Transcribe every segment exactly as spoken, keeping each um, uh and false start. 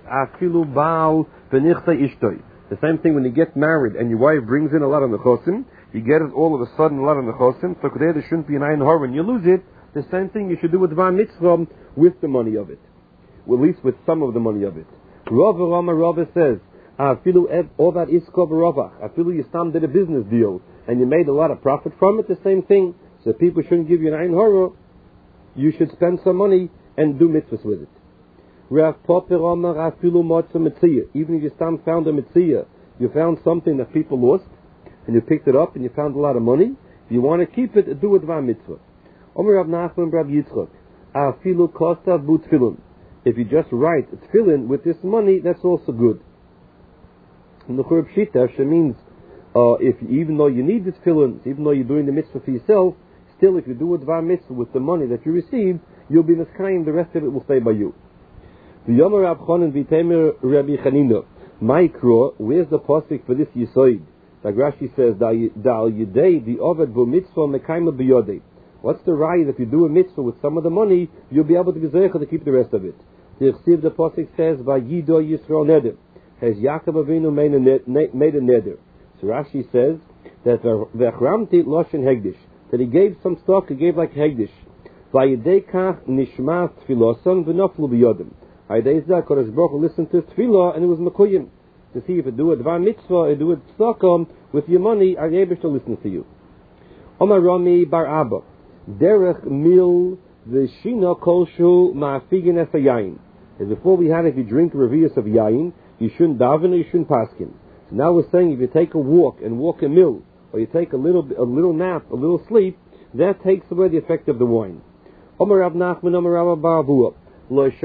afilu baal v'nichta ishtoi. The same thing when you get married and your wife brings in a lot of nechosim, you get it all of a sudden a lot of nechosim, so there shouldn't be an ayin hor when you lose it. The same thing you should do with Dvar Mitzvah with the money of it. Well, at least with some of the money of it. Rava Rama Rava says, afilu ovad isko v'rovach. Afilu you stam did a business deal and you made a lot of profit from it, the same thing. So people shouldn't give you an ayin hor. You should spend some money and do mitzvahs with it. Rav Papa Rama afilu motza mitzvah. Even if you stam found a mitzvah, you found something that people lost, and you picked it up and you found a lot of money, you want to keep it, do a Dvar Mitzvah. Omer Rav Nachman Rav Yitzchak, afilu kostav bu tefillin. If you just write tefillin with this money, that's also good. And the Churb Shita, she means, uh, if even though you need this tefillin, even though you're doing the mitzvah for yourself, still if you do a Dvar Mitzvah with the money that you received, you'll be niskayim, the rest of it will stay by you. The Yomer Rav Chonin v'temer Rabbi Chanina. Micro, where's the pasuk for this yisoid? Like Rashi says, Dal yidei the oved bu mitzvah mekayma biyodei. What's the right if you do a mitzvah with some of the money, you'll be able to gezecha to keep the rest of it. The Chsiv, the pasuk says, Vayido Yisrael neder. Has Yaakov Avinu made a, made a neder. So Rashi says that v'achramti loshen hegdish, that he gave some stuff, he gave like hegdish. Vayidei kach nishmas tfilosan v'noflu biyodim. Aydei Kodesh Baruch Hu listened to tefillah and it was mekuyim. To see if you do a Dvar Mitzvah, or do it tzedakah with your money, are able to listen to you. Omar Rami Bar Abba, derech mil v'shina kolshu ma'afigin es hayayin. As before we had, if you drink revius of yayin, you shouldn't daven or you shouldn't paskin. So now we're saying if you take a walk and walk a mil, or you take a little a little nap, a little sleep, that takes away the effect of the wine. Omar Rav Nachman Omar Rav Bar Avuah. That's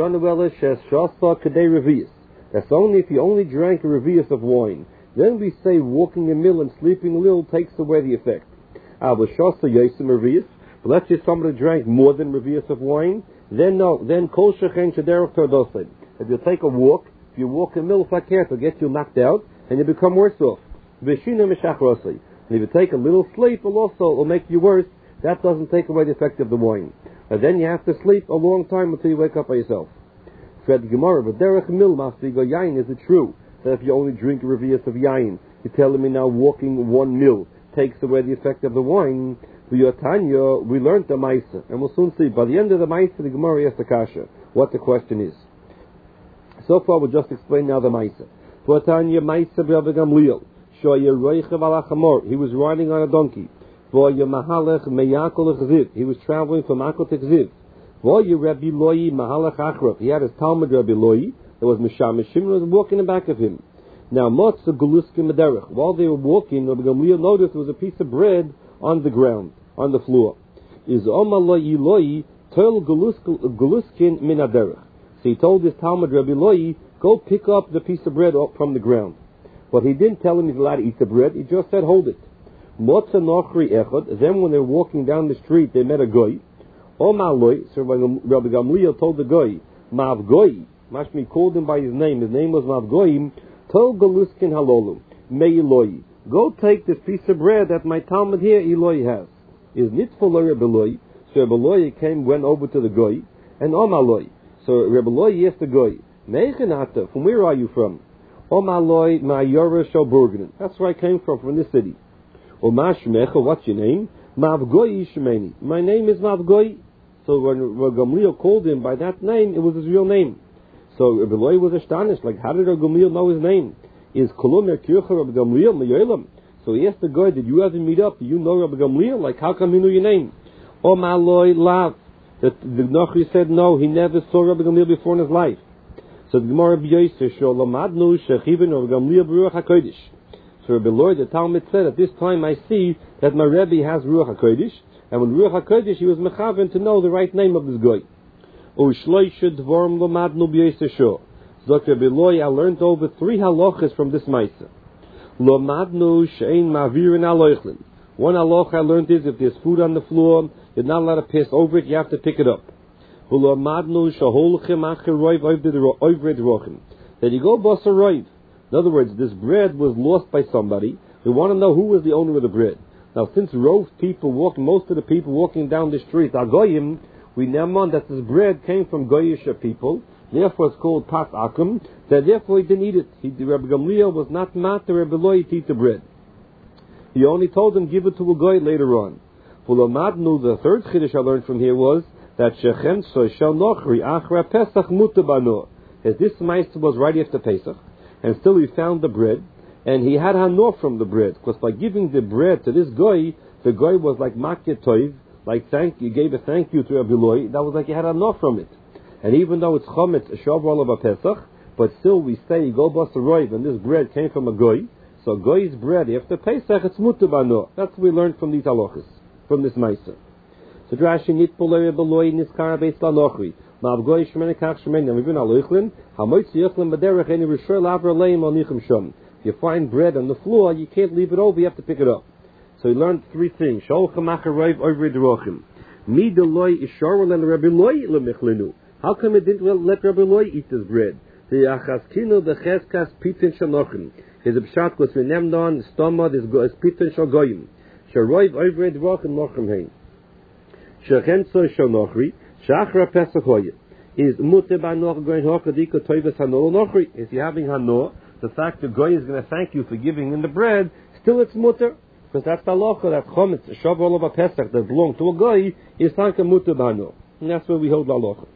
only if you only drank a revius of wine. Then we say walking a mill and sleeping a little takes away the effect. But let's say somebody drank more than revius of wine, then no, then kol shechen shederach tordosin. If you take a walk, if you walk a mill, if I care, to get you knocked out, and you become worse off. And if you take a little sleep, it also will make you worse. That doesn't take away the effect of the wine. And then you have to sleep a long time until you wake up by yourself. Fred Gemara, but derech mil masfigo yain, is it true that if you only drink a revius of yain, you're telling me now walking one mil takes away the effect of the wine? For Tanya, we learned the Maisa, and we'll soon see. By the end of the Maisa, the Gemara asks the Kasha, what the question is. So far, we'll just explain now the Maisa. For Tanya, Maisa Rabbi Gamliel, shoya roichev al achamor, he was riding on a donkey. He was traveling from Akko to Gziv. He had his Talmud Rabbi Loi, there was Mishamishim, and was walking in the back of him. Now, while they were walking, Rabbi Gamliel noticed there was a piece of bread on the ground, on the floor. So he told his Talmud Rabbi Loi, go pick up the piece of bread from the ground. But he didn't tell him he's allowed to eat the bread, he just said, hold it. Then when they were walking down the street, they met a goy. So Rabbi Gamliel told the goy, Mav goy, Mashmi called him by his name, his name was Mav goyim, Tol Galuskin halolu, Mei Eloi, go take this piece of bread that my Talmud here, Eloi has. Is nitful Rabbi Eloi. So Rabbi Eloi came, went over to the goy, and Omaloi. So Rabbi Eloi asked the goy, Meichenata, from where are you from? Omaloi Ma'yora Shalburgen. That's where I came from, from this city. O Mashmecha, what's your name? Mavgoi Shemeni. My name is Mavgoi. So when Gamliel called him by that name, it was his real name. So Rabbi Eloi was astonished. Like, how did Rabbi Gamliel know his name? Is Kolom Merkircha Rabbi Gamliel Meyolam? So he asked the guy, did you ever meet up? Do you know Rabbi Gamliel? Like, how come you know your name? O Maloi Lav. The Nochri said no, he never saw Rabbi Gamliel before in his life. So the Gemara B'Yosef Sholamadnu Shechivin Rabbi Gamliel B'Ruach HaKodesh. So Rabbi Eloi, the Talmud said, at this time I see that my Rebbe has Ruach HaKodesh, and when Ruach HaKodesh, he was mechaven to know the right name of this guy. O Shloisha Dvorm Lomadnu B'Yosef Shor. Zok Rabbi Eloi, I learned over three halachas from this Maisa. Lomadnu Shein Mavirin Aloichlin. One halacha I learned is if there's food on the floor, you're not allowed to pass over it, you have to pick it up. Lomadnu Shaholchem Acher Roiv Oivred Rochim. That you go boss a roiv. In other words, this bread was lost by somebody. We want to know who was the owner of the bread. Now, since rove people walk, most of the people walking down the street are goyim, we know that this bread came from goyish people, Therefore, it's called pas akum. That therefore he didn't eat it. He, Rabbi Gamliel was not matter Rabbi Loi to eat the bread. He only told him give it to a goy later on. V'lomadnu, the third chiddush I learned from here was that shechem so shel nochri achra pesach mutabano. As this meister was right after Pesach, and still he found the bread, and he had hanor from the bread, because by giving the bread to this goy, the goy was like makya toiv, like thank you gave a thank you to Rabbi Loi. That was like he had hanor from it. And even though it's chometz shavuot of a Pesach, but still we say go bas roiv, and this bread came from a goy. So goy's bread after Pesach, it's mutabano. That's what we learned from these halachas, from this meiser. So Rashi nit polei beloi niskar beis lanochri. Mav goy shmene kach shmene. And we've been aluchlin. Hamoitz yichlin b'derech any rishur laver leim al nichem shom. If you find bread on the floor, you can't leave it over. You have to pick it up. So we learned three things. Shol chamacher roiv over derochim. Mi deloi ishar len Rabbi Loi lemichlinu. How come it didn't let Rabbi Loi eat this bread? The achaskinu becheskas pitin shanochim. His pshat was renamed on stoma this pitin shagoyim. Sharoiv over derochim nochem hein. Shechenso Shonochri, Shachra Pesachoye. Is Mute by Noch going Hokadiko Toivas Hanor Nochri? Is he having Hanor? The fact that Goy is going to thank you for giving him the bread, still it's Mutter. Because that's the locha, that Chometz, Shavuot of Pesach that belonged to a Goy, is Tanka Mutter by Hanor. And that's where we hold the locha.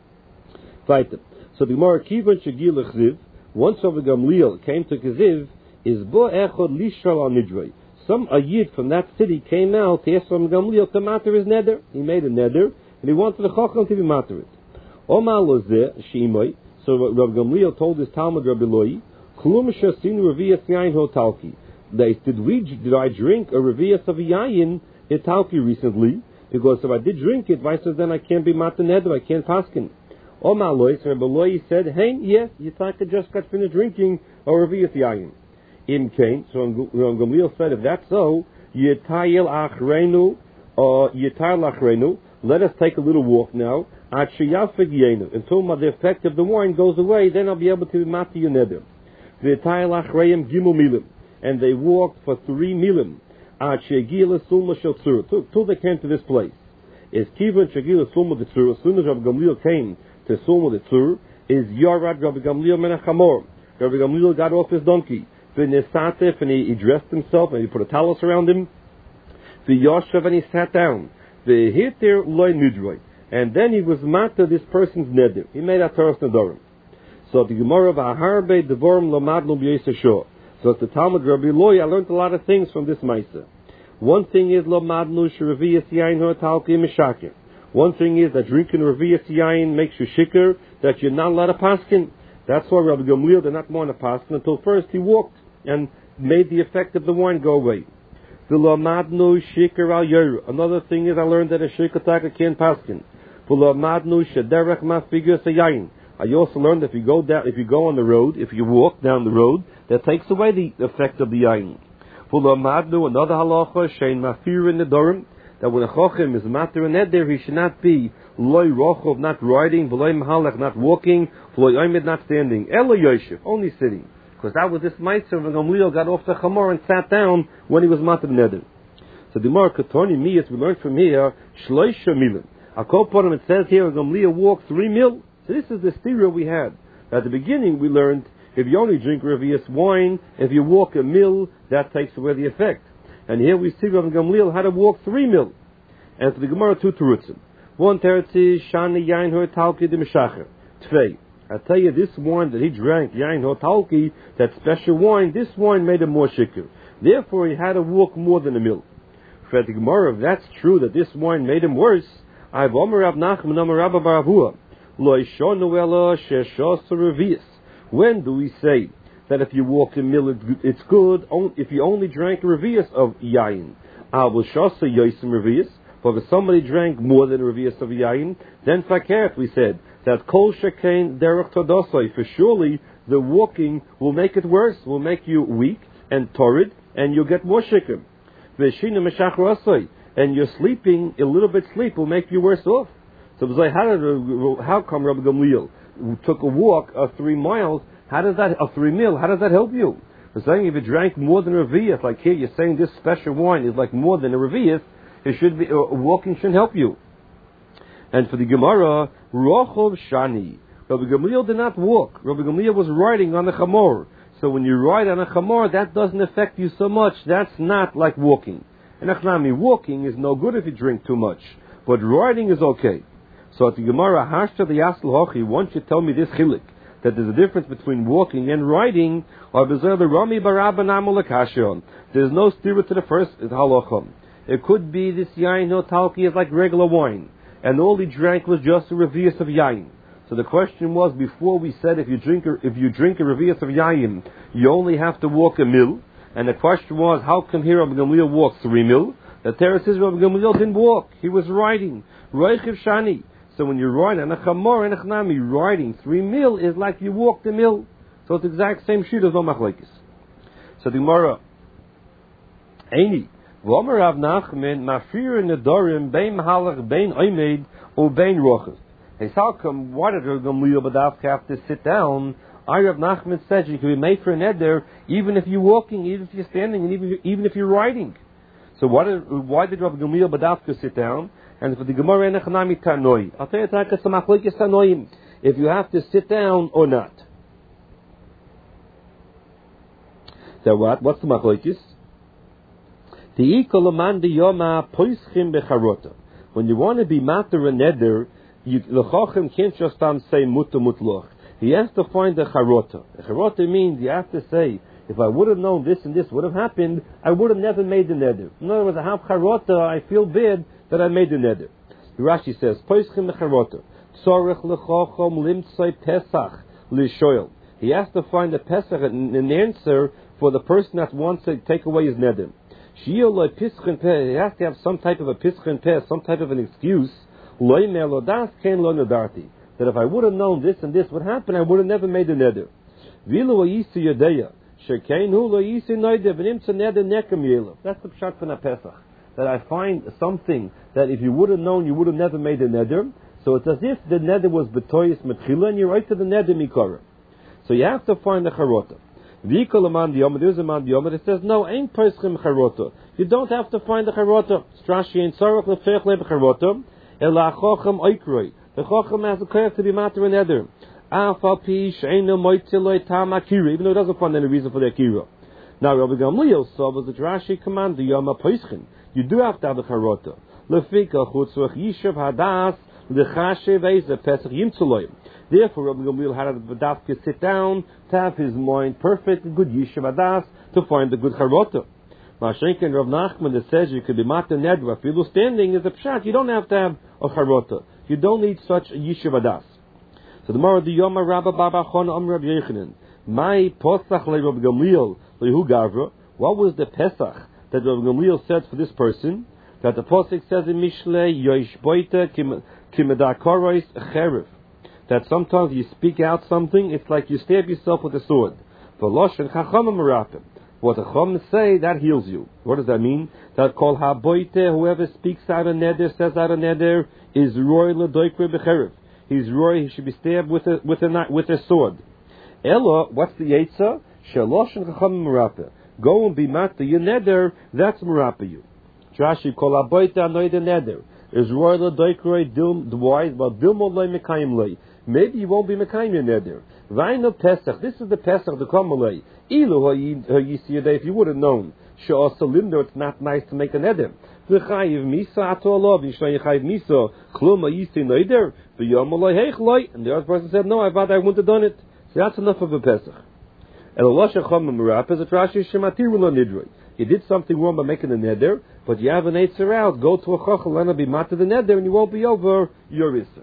Weiter. So the Gemara Kivan Shagil Chziv, once over Gamliel came to Kiziv, is Bo Echod Lishal al Nidrei. Some a yid from that city came out to ask from Gamliel to matter his neder. He made a neder, and he wanted the chacham to be matter it. Omar lozeh shimoi. So Rabbi Gamliel told his Talmud Rabbi Loi, Klum shasinu reviyas yain hotalki. Did we did I drink a reviyas of yain italki recently? Because if I did drink it, why says then I can't be matter neder? I can't paskin. Omar lois. Rabbi Loi said, hey, yes, Yitzhak just got finished drinking a reviyas yain. In Cain, so Gamliel said, if that's so, Yitayil Achrenu, or Yitayil Achrenu, let us take a little walk now, until the effect of the wine goes away, then I'll be able to mati yoneder. Yitayil Achrayim Gimel Milim, and they walked for three milim, till they came to this place. Is Kivan Shagila Sulma the Tzur, as soon as Rabbi Gamliel came to Sulma the Tzur, is Yarad Rabbi Gamliel Menachamor. Rabbi Gamliel got off his donkey. And he, he dressed himself and he put a talus around him. The Yoshev and he sat down. The Hitir loy nidroi. And then he was matter this person's neder. He made a Torah Nedorim. So the Gemara of Aharbe Devorim Lomadnu B'Yisashor. So at the Talmud Rabbi Loi, I learned a lot of things from this Maisa. One thing is Lomadnu Shraviyas Yain Ho'Talki Mishakir. One thing is that drinking Raviyas Yain makes you shikr, that you're not allowed to paskin. That's why Rabbi Gamliel did not want to paskin until first he walked and made the effect of the wine go away. Another thing is I learned that a shikataka can't paskin. I also learned that if you go down, if you go on the road, if you walk down the road, that takes away the effect of the yain. Another halacha shein mafir in the dorim, that when a chochem is matir in neder, he should not be loy rochov, not riding, v'loy mahalach, not walking, v'loy oimid, not standing, elo yoshev, only sitting. Because that was this meiser when Gamliel got off the chamor and sat down when he was matir neder. So the Gemara Ketoni Miyas, we learned from here, shloisha milim. A koponim, it says here, Gamliel walked three mil. So this is the stereo we had. At the beginning we learned, if you only drink revius wine, if you walk a mil, that takes away the effect. And here we see Rabbi Gamliel had to walk three mil. And for the Gemara, two terutzim. One teretz is, shani yain hor talki de mishacher. Tvei. I tell you, this wine that he drank, yain hor talki, that special wine, this wine made him more shikr. Therefore, he had to walk more than a mil. For the Gemara, if that's true, that this wine made him worse, I've Omer Rav Nachman Omer Rabba bar Avua. Lo ishonu ela sheshos revius. When do we say that if you walk a mil, it's good, if you only drank a revius of yain? Avul shosa yosim revius. But if somebody drank more than a revius of yain, then fakert, we said, that kol shekain derech todosoi, for surely the walking will make it worse, will make you weak and torrid, and you'll get more shikr. V'shina meshach and you're sleeping, a little bit sleep will make you worse off. So how, did, how come Rabbi Gamliel took a walk of three miles, how does that, of three mil, how does that help you? We're saying if you drank more than a revius, like here you're saying this special wine is like more than a revius, it should be, uh, walking shouldn't help you. And for the Gemara, Rochov Shani, Rabbi Gamliel did not walk. Rabbi Gamliel was riding on a chamor. So when you ride on a chamor, that doesn't affect you so much. That's not like walking. And achnami, walking is no good if you drink too much. But riding is okay. So at the Gemara, Hashta the Yasl Hochi, once you tell me this chilik, that there's a difference between walking and riding, or there's no stira to the first halachah. It could be this yain no talki is like regular wine, and all he drank was just a revius of yain. So the question was, before we said if you drink a, if you drink a revius of yain, you only have to walk a mil. And the question was, how come here Rabbi Gamliel walks three mil? The Torah says Rabbi Gamliel didn't walk; he was riding. Roichiv shani. So when you ride on a chamor and a chnami, riding three mil is like you walked a mil. So it's the exact same sheet as no machlekes. So the Gemara, Eini, v'omer Rav Nachman, mafir nedarim bein halach bein oimed or bein rochas. Hey, how come? Why did Rav Gamliel Badavka have to sit down? I Rav Nachman said you can be made for an eder even if you're walking, even if you're standing, and even even if you're riding. So why did why did Rav Gamliel Badavka sit down? And for the Gemara Nechanami Tanoi, I'll tell you Tanoim, if you have to sit down or not. So what? What's the machlokes? The ikolaman de yoma poischim becharota. When you want to be mater and neder, the chochem can't just say muta mutloch. He has to find the charota. The charota means you have to say, if I would have known this and this would have happened, I would have never made the neder. In other words, I have charota, I feel bad that I made the neder. Rashi says, poischim becharota. Tzorech lechochem limtzoi pesach lishoyel. He has to find a pesach, an answer for the person that wants to take away his neder. Shioloi pischin peh. He has to have some type of a pischin peh, some type of an excuse. Loi melodas ken lo nedarti. That if I would have known this and this would happen, I would have never made the neder. Vilu ayisi yodeya. Shekeinu lo yisi noide v'nimtza neder nekam yelav. That's the pshat from a pesach. That I find something that if you would have known, you would have never made the neder. So it's as if the neder was betoyis metchila, and you're right to the neder mikara. So you have to find the charota. V'ikol aman diyom, there's a man diyom, it says, no, ain't poischim charota. You don't have to find the charota. Strashi ain't sorach lefech leb charota, ela chochem oikroi. The chochem has a correct to be matter and neder. Afal pi she'eino moitziloi tam akira, even though it doesn't find any reason for the akira. Now Rabbi Gamliel saw was the Rashi command, diyom poischim. You do have to have the charota. Lefika chutzvach yishav hadas lechashev eize pesach yimtzuloyim. Therefore, Rabbi Gamliel had to Badavka sit down to have his mind perfect, good yishav hadas to find the good charota. Mashenk and Rav Nachman that says you could be mata nedra. If you're standing is a pshat. You don't have to have a charota. You don't need such a yishav hadas. So the Mara the Yoma Rabba Baba Chon Am Rabbi Yechanan. My posach le Rabbi Gamliel lehu gavra. What was the pesach that Rabbi Gamliel said for this person? That the posuk says in Mishle Yoish Boita Kimedakarois Cherif. That sometimes you speak out something, it's like you stab yourself with a sword. V'losh and Chacham Marapim. What the Chacham say, that heals you. What does that mean? That kol haboite, whoever speaks out a neder, says out a neder, is roy ledoikre b'cherif. He's roy, he should be stabbed with a with a with a sword. Ella, what's the yetza? Shalosh and Chacham Marapim. Go and be mata your neder, that's Marapim you. Rashi kol haboite anoy the neder. Is roy ledoikre dil wise, but dilmo loy mekayim loy. Maybe you won't be mekayim your neder. Vaino Pesach. This is the Pesach, the Kamalei. Ilu If you would have known, Sha'asa Linder, it's not nice to make an neder. V'chayiv Misa Atolov, Yishayiv Misa, Kluma Yisi Neder, V'yamalei Heichloi. And the other person said, no, I thought I wouldn't have done it. So that's enough of a Pesach. El Lasha Chama Marap is a Trashi Shematiru Lo Nidroi. You did something wrong by making a neder, but you have an Eitzer out. Go to a Chachal and be mata the neder, and you won't be over your Issa.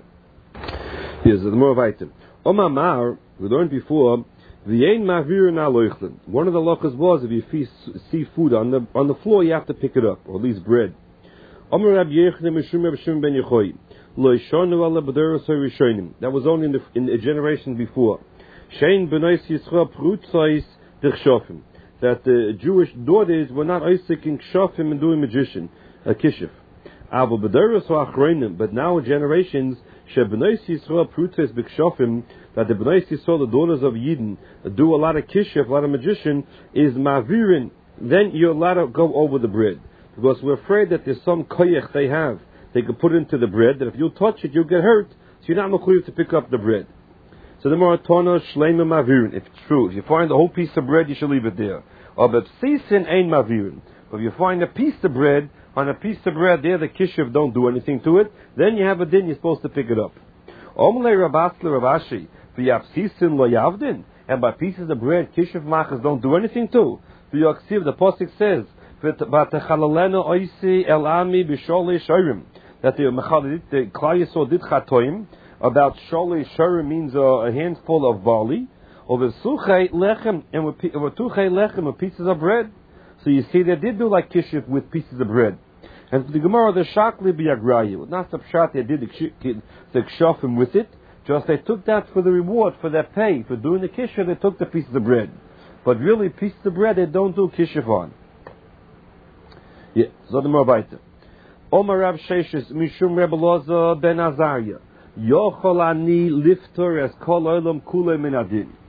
Here's the more of item. Omamar, we learned before, v'yein ma'vir na loichlin. One of the lochas was if you see food on the on the floor, you have to pick it up, or at least bread. Omer Rabbi Yechanan Mishum Rabbi Shimon ben Yochai. Lo yishonu ala b'deros harishonim. That was only in the in the generation before. Shein b'nois Yisrael prutzais d'chshofim. That the Jewish daughters were not oisiking kshofim and doing magician, a kishif. Avo b'deros ha'achronim. But now generations. Shebnei Yisrael prutzes b'kshofim, that the Bnei Yisrael, the daughters of Yidden, do a lot of kishif, a lot of magician, is mavirin. Then you're allowed to go over the bread, because we're afraid that there's some koyach they have. They can put into the bread that if you touch it, you'll get hurt. So you're not mechuyev to pick up the bread. So the Maratona Shleima Mavirin, if it's true, if you find the whole piece of bread, you should leave it there. Or Bepsisin Ein Mavirin. If you find a piece of bread, on a piece of bread there, the kishiv don't do anything to it, then you have a din, you're supposed to pick it up. Omle Rabasle Rabashi, V'yapsisin Lo Yavdin, and by pieces of bread, kishiv machas don't do anything to. V'yaksiv, the Pasuk says, V'techalelena Oisi El Ami B'Sholei Shorim, that the the Klal Yisrael did chatoim, about Sholei Shorim means a, a handful of barley, or V'suchei Lechem, and with Tuchei Lechem, with pieces of bread. So you see, they did do like kishiv with pieces of bread. And the Gemara, the Shakli B'Yagrayu, not the Pshat, they did the kshafim with it, just they took that for the reward, for their pay, for doing the kishiv, they took the pieces of bread. But really, pieces of bread, they don't do kishiv on. Yeah, so the Morabaita. Omar Rav Sheshes, Mishum Rebbe Loza Ben Azariah, Yochol Ani Lifter as Kol Olam Kule Min Adin.